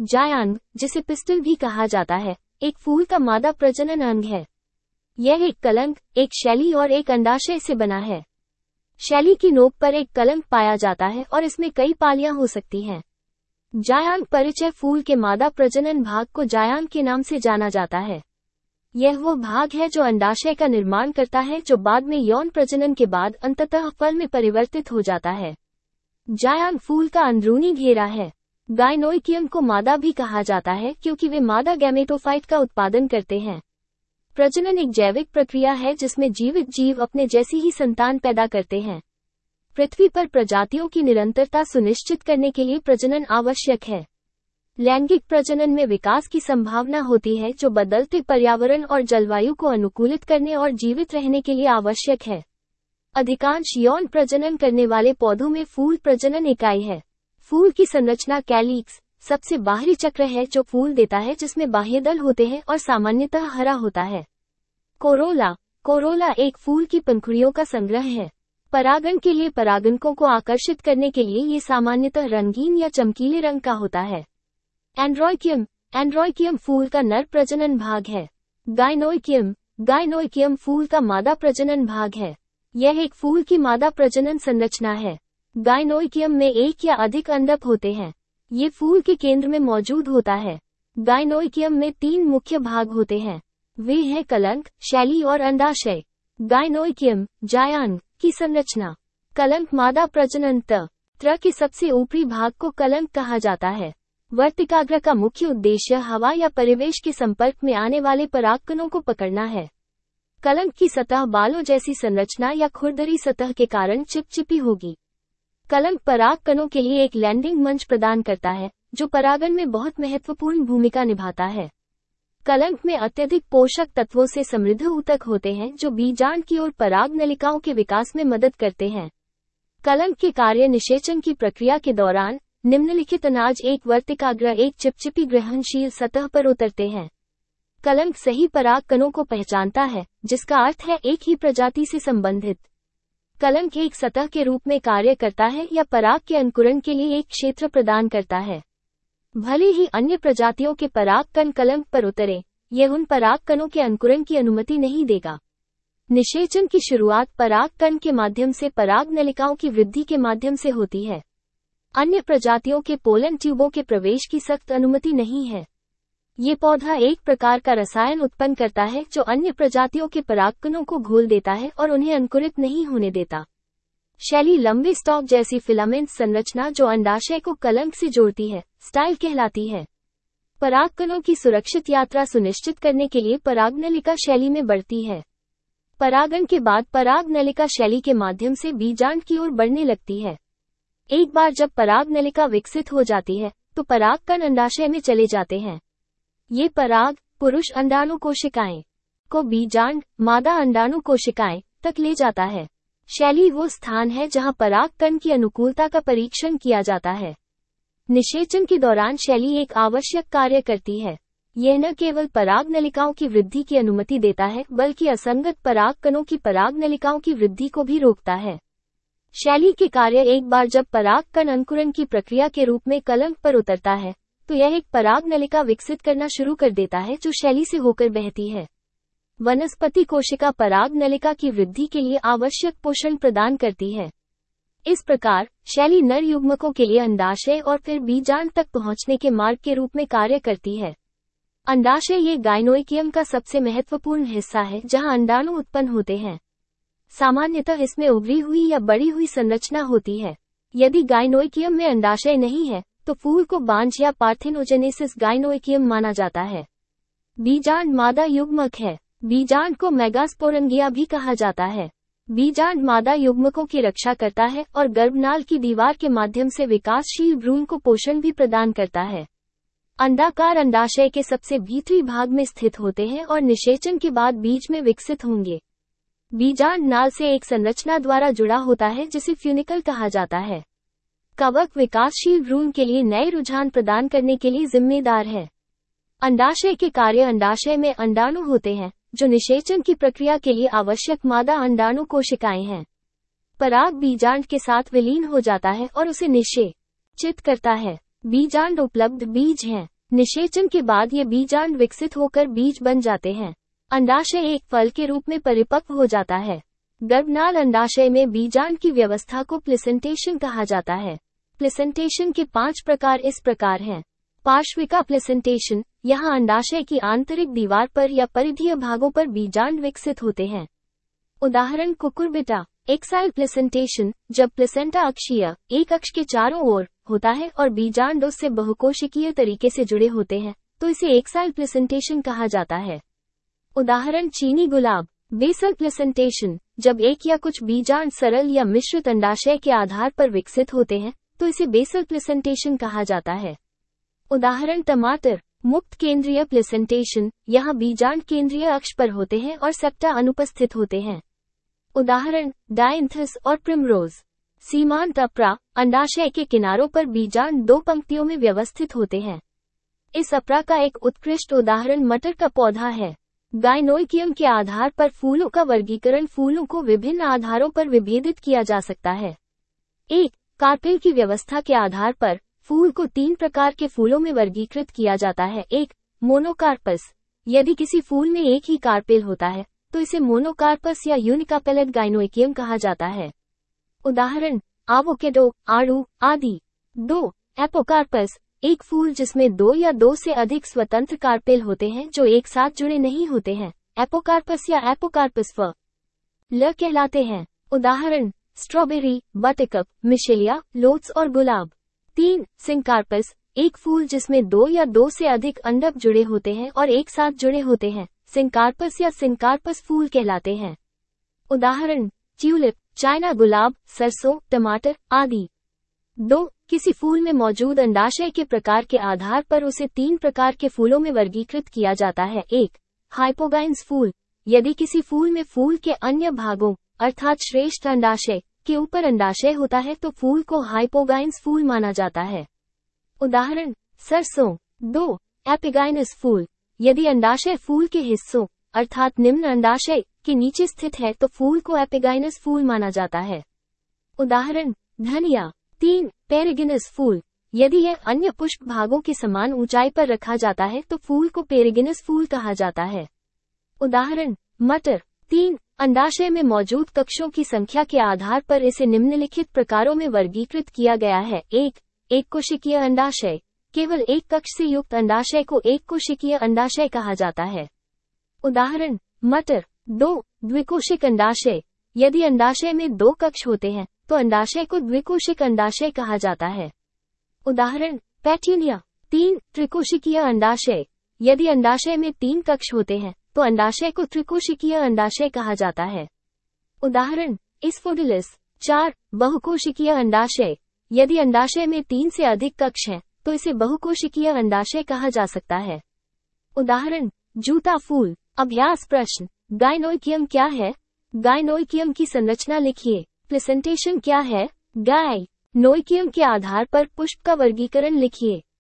जायांग, जिसे पिस्टल भी कहा जाता है, एक फूल का मादा प्रजनन अंग है। यह एक कलंक, एक शैली और एक अंडाशय से बना है। शैली की नोक पर एक कलंक पाया जाता है और इसमें कई पालियां हो सकती हैं। जायांग परिचय फूल के मादा प्रजनन भाग को जायांग के नाम से जाना जाता है। यह वो भाग है जो अंडाशय का निर्माण करता है, जो बाद में यौन प्रजनन के बाद अंततः फल में परिवर्तित हो जाता है। जायांग फूल का अंदरूनी घेरा है। गायनोइकियम को मादा भी कहा जाता है क्योंकि वे मादा गैमेटोफाइट का उत्पादन करते हैं। प्रजनन एक जैविक प्रक्रिया है जिसमें जीवित जीव अपने जैसी ही संतान पैदा करते हैं। पृथ्वी पर प्रजातियों की निरंतरता सुनिश्चित करने के लिए प्रजनन आवश्यक है। लैंगिक प्रजनन में विकास की संभावना होती है जो बदलते पर्यावरण और जलवायु को अनुकूलित करने और जीवित रहने के लिए आवश्यक है। अधिकांश यौन प्रजनन करने वाले पौधों में फूल प्रजनन इकाई है। फूल की संरचना कैलिक्स, सबसे बाहरी चक्र है जो फूल देता है, जिसमें बाह्यदल होते हैं और सामान्यतः हरा होता है। कोरोला एक फूल की पंखुड़ियों का संग्रह है। परागण के लिए परागणकों को आकर्षित करने के लिए ये सामान्यतः रंगीन या चमकीले रंग का होता है। एंड्रोइकियम फूल का नर प्रजनन भाग है। गायनोइकियम फूल का मादा प्रजनन भाग है। यह एक फूल की मादा प्रजनन संरचना है। गायनोइकियम में एक या अधिक अंडक होते हैं। ये फूल के केंद्र में मौजूद होता है। गायनोइकियम में 3 मुख्य भाग होते हैं। वे हैं कलंक, शैली और अंडाशय। गायनोइकियम, जायांग की संरचना। कलंक मादा प्रजनन तंत्र के सबसे ऊपरी भाग को कलंक कहा जाता है। वर्तिकाग्र का मुख्य उद्देश्य हवा या परिवेश के संपर्क में आने वाले परागकणों को पकड़ना है। कलंक की सतह बालों जैसी संरचना या खुरदरी सतह के कारण चिपचिपी होगी। कलंक परागकणों के लिए एक लैंडिंग मंच प्रदान करता है, जो परागण में बहुत महत्वपूर्ण भूमिका निभाता है। कलंक में अत्यधिक पोषक तत्वों से समृद्ध ऊतक होते हैं जो बीजांड की ओर पराग नलिकाओं के विकास में मदद करते हैं। कलंक के कार्य निषेचन की प्रक्रिया के दौरान निम्नलिखित अनाज एक वर्तिकाग्र एक चिपचिपी ग्रहणशील सतह पर उतरते हैं। कलंक सही परागकणों को पहचानता है, जिसका अर्थ है एक ही प्रजाति से संबंधित। कलंक एक सतह के रूप में कार्य करता है या पराग के अंकुरण के लिए एक क्षेत्र प्रदान करता है। भले ही अन्य प्रजातियों के परागकण कलंक पर उतरे, यह उन परागकणों के अंकुरण की अनुमति नहीं देगा। निषेचन की शुरुआत परागकण के माध्यम से पराग नलिकाओं की वृद्धि के माध्यम से होती है। अन्य प्रजातियों के पोलन ट्यूबों के प्रवेश की सख्त अनुमति नहीं है। ये पौधा एक प्रकार का रसायन उत्पन्न करता है जो अन्य प्रजातियों के परागकणों को घोल देता है और उन्हें अंकुरित नहीं होने देता। शैली लंबे स्टॉक जैसी फिलामेंट संरचना जो अंडाशय को कलंक से जोड़ती है, स्टाइल कहलाती है। परागकणों की सुरक्षित यात्रा सुनिश्चित करने के लिए परागनलिका शैली में बढ़ती है। परागण के बाद परागनलिका शैली के माध्यम से बीजांड की ओर बढ़ने लगती है। एक बार जब परागनलिका विकसित हो जाती है, तो परागकण अंडाशय में चले जाते हैं। ये पराग पुरुष अंडाणु कोशिकाएं को बीजांड मादा अंडाणु कोशिकाएं तक ले जाता है। शैली वो स्थान है जहां परागकण की अनुकूलता का परीक्षण किया जाता है। निषेचन के दौरान शैली एक आवश्यक कार्य करती है। यह न केवल परागनलिकाओं की वृद्धि की अनुमति देता है, बल्कि असंगत परागकणों की परागनलिकाओं की वृद्धि को भी रोकता है। शैली के कार्य एक बार जब परागकण अंकुरण की प्रक्रिया के रूप में कलंक पर उतरता है, तो यह एक परागनलिका विकसित करना शुरू कर देता है जो शैली से होकर बहती है। वनस्पति कोशिका परागनलिका की वृद्धि के लिए आवश्यक पोषण प्रदान करती है। इस प्रकार शैली नर युग्मकों के लिए अंडाशय और फिर बीजांड तक पहुंचने के मार्ग के रूप में कार्य करती है। अंडाशय ये गायनोइकियम का सबसे महत्वपूर्ण हिस्सा है जहां अंडाणु उत्पन्न होते हैं। सामान्यतः इसमें उभरी हुई या बढ़ी हुई संरचना होती है। यदि गायनोइकियम में अंडाशय नहीं है, तो फूल को बांझ या पार्थिनोजेनेसिस गायनोइकियम माना जाता है। बीजांड मादा युग्मक है। बीजांड को मेगास्पोरंगिया भी कहा जाता है। बीजांड मादा युग्मकों की रक्षा करता है और गर्भनाल की दीवार के माध्यम से विकासशील भ्रूण को पोषण भी प्रदान करता है। अंडाकार अंडाशय के सबसे भीतरी भाग में स्थित होते हैं और निषेचन के बाद बीज में विकसित होंगे। बीजांड नाल से एक संरचना द्वारा जुड़ा होता है जिसे फ्यूनिकल कहा जाता है। कवक विकासशील भ्रूण के लिए नए रुझान प्रदान करने के लिए जिम्मेदार है। अंडाशय के कार्य अंडाशय में अंडाणु होते हैं, जो निषेचन की प्रक्रिया के लिए आवश्यक मादा अंडाणु कोशिकाएं हैं। पराग बीजांड के साथ विलीन हो जाता है और उसे निषेचित करता है। बीजांड उपलब्ध बीज हैं। निषेचन के बाद ये बीजांड विकसित होकर बीज बन जाते हैं। अंडाशय एक फल के रूप में परिपक्व हो जाता है। गर्भनाल अंडाशय में बीजांड की व्यवस्था को प्लेसेंटेशन कहा जाता है। प्लेसेंटेशन के 5 प्रकार इस प्रकार हैं। पार्श्विका प्लेसेंटेशन, यहाँ अंडाशय की आंतरिक दीवार पर या परिधीय भागों पर बीजांड विकसित होते हैं। उदाहरण कुकुरबिटा। एक्साइल प्लेसेंटेशन, जब प्लेसेंटा अक्षीय, एक अक्ष के चारों ओर होता है और बीजांड उससे बहुकोशिकीय तरीके से जुड़े होते हैं, तो इसे एक्साइल प्लेसेंटेशन कहा जाता है। उदाहरण चीनी गुलाब। बेसल प्लेसेंटेशन, जब एक या कुछ बीजांड सरल या मिश्रित अंडाशय के आधार पर विकसित होते हैं, तो इसे बेसल प्लेसेंटेशन कहा जाता है। उदाहरण टमाटर। मुक्त केंद्रीय प्लेसेंटेशन, यहाँ बीजांड केंद्रीय अक्ष पर होते हैं और सेप्टा अनुपस्थित होते हैं। उदाहरण डायंथस और प्रिमरोज। सीमांत अपरा, अंडाशय के किनारों पर बीजांड 2 पंक्तियों में व्यवस्थित होते हैं। इस अपरा का एक उत्कृष्ट उदाहरण मटर का पौधा है। गाइनोइकियम के आधार पर फूलों का वर्गीकरण फूलों को विभिन्न आधारों पर विभेदित किया जा सकता है। 1. कार्पेल की व्यवस्था के आधार पर फूल को 3 प्रकार के फूलों में वर्गीकृत किया जाता है। 1. मोनोकार्पस, यदि किसी फूल में एक ही कार्पेल होता है तो इसे मोनोकार्पस या यूनिकापेलेट गाइनोइकियम कहा जाता है। उदाहरण एवोकेडो, आड़ू आदि। 2. एपोकार्पस, एक फूल जिसमें 2 या 2 से अधिक स्वतंत्र कार्पेल होते हैं जो एक साथ जुड़े नहीं होते हैं, एपोकार्पस या एपोकार्पस ल कहलाते हैं। उदाहरण स्ट्रॉबेरी, बटरकप, मिशेलिया, लोट्स और गुलाब। 3. सिंकार्पस, एक फूल जिसमें 2 या 2 से अधिक अंडक जुड़े होते हैं और एक साथ जुड़े होते हैं, सिंकार्पस या सिंकार्पस फूल कहलाते हैं। उदाहरण ट्यूलिप, चाइना गुलाब, सरसों, टमाटर आदि। 2. किसी फूल में मौजूद अंडाशय के प्रकार के आधार पर उसे 3 प्रकार के फूलों में वर्गीकृत किया जाता है। 1. हाइपोगाइन्स फूल, यदि किसी फूल में फूल के अन्य भागों अर्थात श्रेष्ठ अंडाशय के ऊपर अंडाशय होता है तो फूल को हाइपोगाइन्स फूल माना जाता है। उदाहरण सरसों। 2. एपिगाइनस फूल, यदि अंडाशय फूल के हिस्सों अर्थात निम्न अंडाशय के नीचे स्थित है तो फूल को एपिगाइनस फूल माना जाता है। उदाहरण धनिया। 3. पेरिगिनस फूल, यदि यह अन्य पुष्प भागों के समान ऊंचाई पर रखा जाता है तो फूल को पेरिगिनस फूल कहा जाता है। उदाहरण मटर। 3. अंडाशय में मौजूद कक्षों की संख्या के आधार पर इसे निम्नलिखित प्रकारों में वर्गीकृत किया गया है। 1. एक कोशिकीय अंडाशय, केवल एक कक्ष से युक्त अंडाशय को एक कोशिकीय अंडाशय कहा जाता है। उदाहरण मटर। 2. द्विकोशिक अंडाशय, यदि अंडाशय में 2 कक्ष होते हैं तो अंडाशय को द्विकोशिक अंडाशय कहा जाता है। उदाहरण पेट्यूनिया। 3. त्रिकोशिकीय अंडाशय, यदि अंडाशय में 3 कक्ष होते हैं तो अंडाशय को त्रिकोशिकीय अंडाशय कहा जाता है। उदाहरण एस्फोडिलस। 4. बहुकोशिकीय अंडाशय, यदि अंडाशय में 3 से अधिक कक्ष हैं तो इसे बहुकोशिकीय अंडाशय कहा जा सकता है। उदाहरण जूता फूल। अभ्यास प्रश्न, गाइनोइकियम क्या है? गाइनोइकियम की संरचना लिखिए। प्लेसेंटेशन क्या है? गाइनोइकियम के आधार पर पुष्प का वर्गीकरण लिखिए।